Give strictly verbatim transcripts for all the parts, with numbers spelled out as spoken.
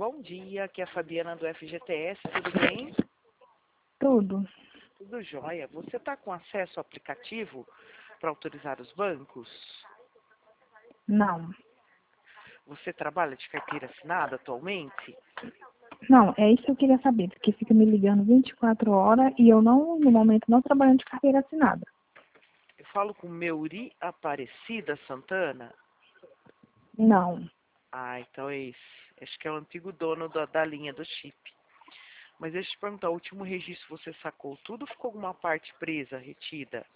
bom dia, aqui é a Fabiana do F G T S, tudo bem? Tudo. Tudo jóia. Você está com acesso ao aplicativo para autorizar os bancos? Não. Você trabalha de carteira assinada atualmente? Não, é isso que eu queria saber, porque fica me ligando vinte e quatro horas e eu não, no momento, não trabalhando de carteira assinada. Eu falo com Meuri Aparecida Santana? Não. Ah, então é esse. Acho que é o antigo dono da, da linha do chip. Mas deixa eu te perguntar, o último registro você sacou tudo ou ficou alguma parte presa, retida?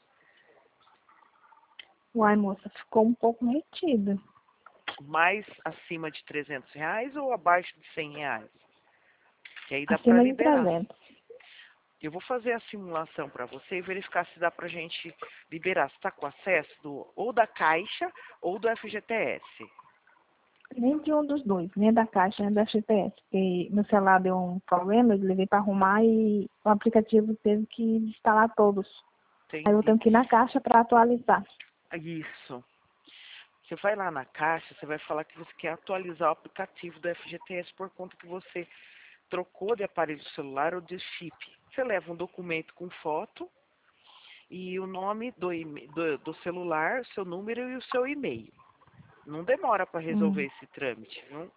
Uai, moça, ficou um pouco retida. Mais acima de trezentos reais ou abaixo de cem reais? Que aí dá para Acima de liberar. trezentos. Eu vou fazer a simulação para você e verificar se dá para a gente liberar. Você está com acesso do, ou da Caixa ou do F G T S. Nem de um dos dois, nem da Caixa, nem da F G S. Porque meu celular deu um problema, eu levei para arrumar e o aplicativo teve que instalar todos. Aí eu Entendi. tenho que ir na Caixa para atualizar. Isso. Você vai lá na Caixa, você vai falar que você quer atualizar o aplicativo do F G T S por conta que você trocou de aparelho celular ou de chip. Você leva um documento com foto e o nome do, do, do celular, seu número e o seu e-mail. Não demora para resolver Hum, esse trâmite, viu?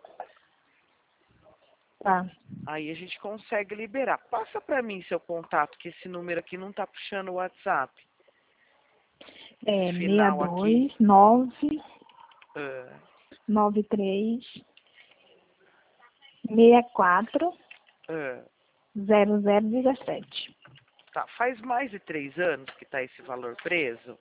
tá. Aí a gente consegue liberar. Passa para mim seu contato, que esse número aqui não tá puxando o WhatsApp. Esse É final aqui. seis dois nove Uh, nove três seis quatro uh, zero zero dezessete. tá. Faz mais de três anos que tá esse valor preso?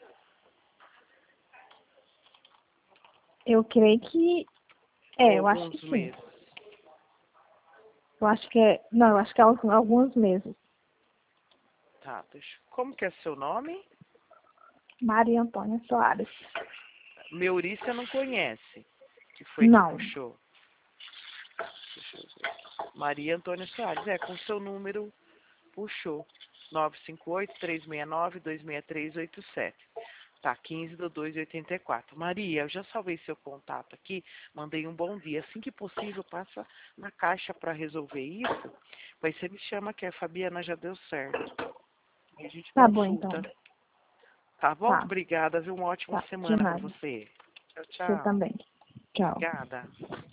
Eu creio que. Ou É, eu acho que alguns sim. meses? Eu acho que é. Não, eu acho que é alguns alguns meses. Tá, deixa. Como que é seu nome? Maria Antônia Soares. Meurícia não conhece. Que foi que Não. puxou? Deixa eu ver. Maria Antônia Soares. É, com seu número puxou. nove cinco oito, três seis nove, dois seis três oito sete. Tá, quinze do dois de oitenta e quatro. Maria, eu já salvei seu contato aqui, mandei um bom dia. Assim que possível, passa na Caixa para resolver isso. Aí você me chama que a Fabiana já deu certo. Aí a gente Tá bom, então. consulta. Tá bom? Tá. Obrigada, viu? Uma ótima Tá. De semana para nada. você. Tchau, Você tchau. também. Tchau. Obrigada.